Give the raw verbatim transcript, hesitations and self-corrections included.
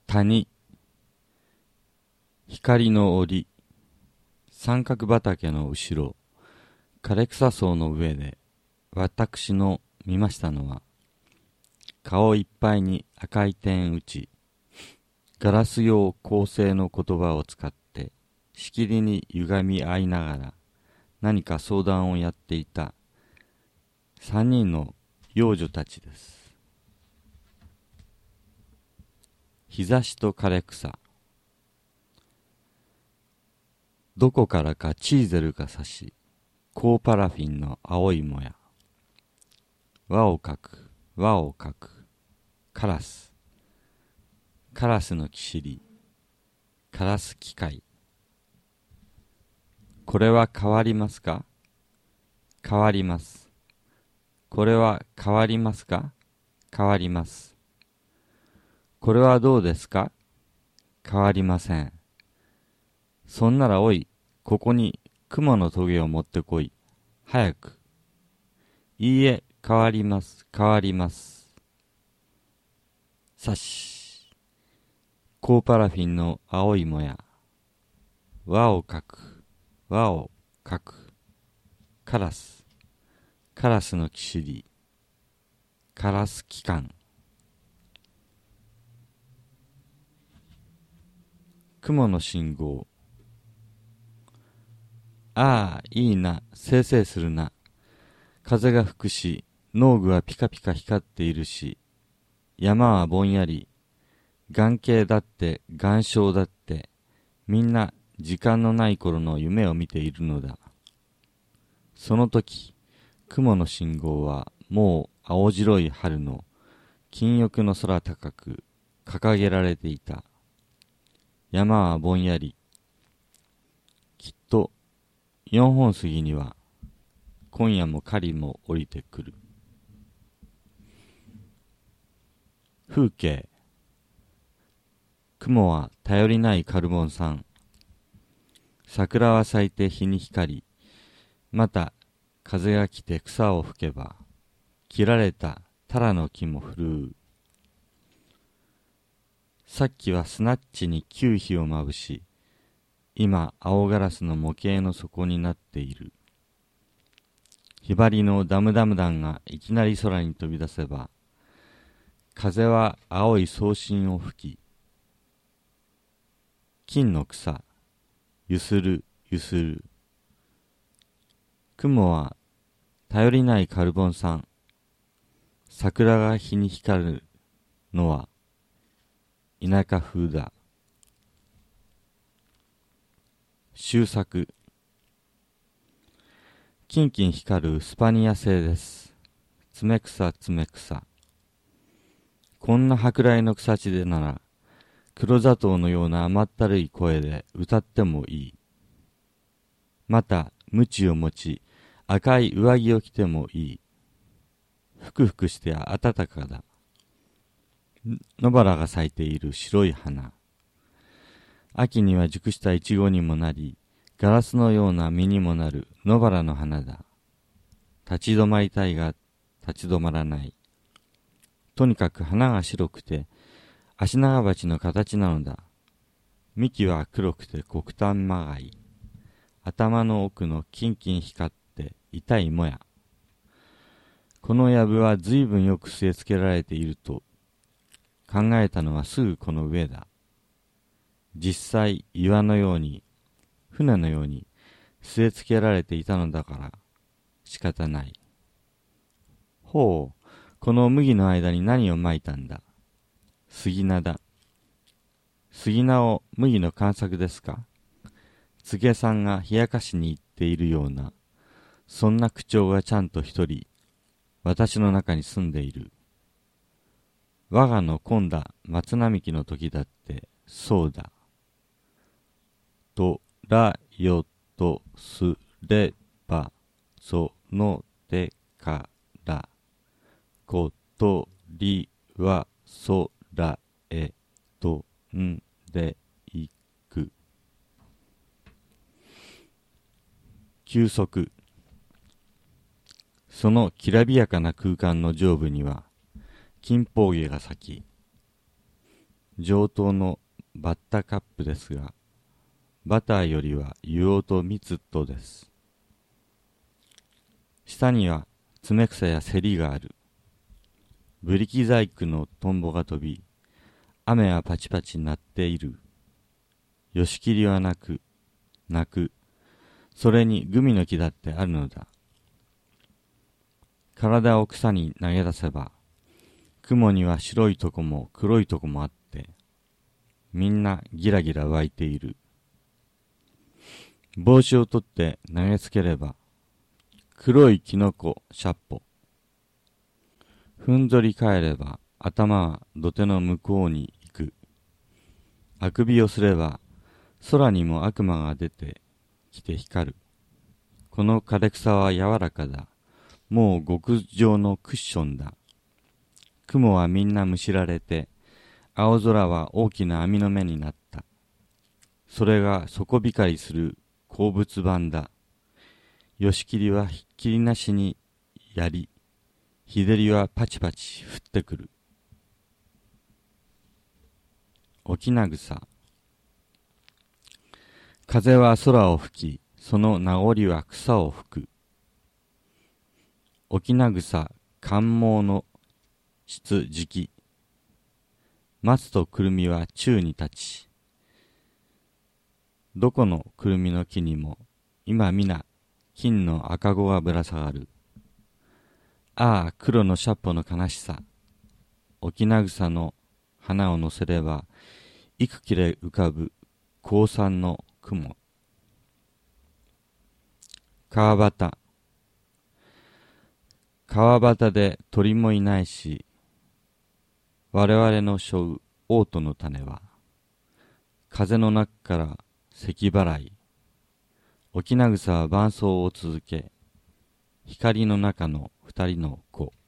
谷、光の檻、三角畑の後ろ、枯れ草草の上で、私の見ましたのは、顔いっぱいに赤い点打ち、ガラス用構成の言葉を使って、しきりに歪み合いながら、何か相談をやっていた、三人の幼女たちです。日差しと枯れ草。どこからかチーゼルが差し、高パラフィンの青いもや。輪をかく、輪をかく。カラス。カラスのキシリ。カラス機械。これは変わりますか？変わります。これは変わりますか？変わります。これはどうですか？変わりません。そんならおい、ここに雲の棘を持ってこい。早く。いいえ、変わります、変わります。さし。高パラフィンの青いもや。輪をかく、輪をかく。カラス。カラスのキシリ。カラス機関。雲の信号。ああ、いいな、せいせいするな。風が吹くし、農具はピカピカ光っているし、山はぼんやり、眼形だって眼症だって、みんな時間のない頃の夢を見ているのだ。その時、雲の信号はもう青白い春の金翼の空高く掲げられていた。山はぼんやり、きっと四本杉には今夜も狩りも降りてくる。風景。雲は頼りないカルボン酸。桜は咲いて日に光り、また風が来て草を吹けば、切られたタラの木も震う。さっきはスナッチに球皮をまぶし、今青ガラスの模型の底になっている。ひばりのダムダム弾がいきなり空に飛び出せば、風は青い送信を吹き、金の草、ゆするゆする。雲は頼りないカルボン酸。桜が日に光るのは田舎風だ。終作。キンキン光るスパニア製です。つめ草つめ草。こんな舶来の草地でなら、黒砂糖のような甘ったるい声で歌ってもいい。また、鞭を持ち、赤い上着を着てもいい。ふくふくして暖かだ。野原が咲いている白い花。秋には熟したイチゴにもなり、ガラスのような実にもなる野原の花だ。立ち止まりたいが立ち止まらない。とにかく花が白くて、足長鉢の形なのだ。幹は黒くて黒炭まがい。頭の奥のキンキン光って痛いもや。この藪はずいぶんよく据え付けられていると考えたのはすぐこの上だ。実際岩のように、船のように据え付けられていたのだから仕方ない。ほう、この麦の間に何をまいたんだ。杉菜だ。杉菜を麦の観作ですか。柘植さんが冷やかしに言っているような、そんな口調がちゃんと一人、私の中に住んでいる。我がの今だ松並木の時だってそうだ。とらよとすればその手からことりは空へ飛んでいく。休息。そのきらびやかな空間の上部には金峰毛が咲き、 上等のバッタカップですが、バターよりは硫黄と蜜とです。下には爪草やセリがある。ブリキ細工のトンボが飛び、雨はパチパチ鳴っている。よしきりは鳴く、鳴く。それにグミの木だってあるのだ。体を草に投げ出せば、雲には白いとこも黒いとこもあって、みんなギラギラ湧いている。帽子を取って投げつければ、黒いキノコシャッポ。ふんぞり返れば、頭は土手の向こうに行く。あくびをすれば、空にも悪魔が出てきて光る。この枯れ草は柔らかだ。もう極上のクッションだ。雲はみんなむしられて、青空は大きな網の目になった。それが底光りする鉱物板だ。よしきりはひっきりなしにやり、日照りはパチパチ降ってくる。沖なぐさ。風は空を吹き、その名残は草を吹く。沖なぐさ寒毛の質時期。松とくるみは宙に立ち、どこのくるみの木にも今皆金の赤子がぶら下がる。ああ黒のシャッポの悲しさ。沖なぐさの花を乗せれば幾切れ浮かぶ高山の雲。川端。川端で鳥もいないし、我々の背負う嘔吐の種は風の中から咳払い。沖なぐさは伴奏を続け、光の中の二人の子。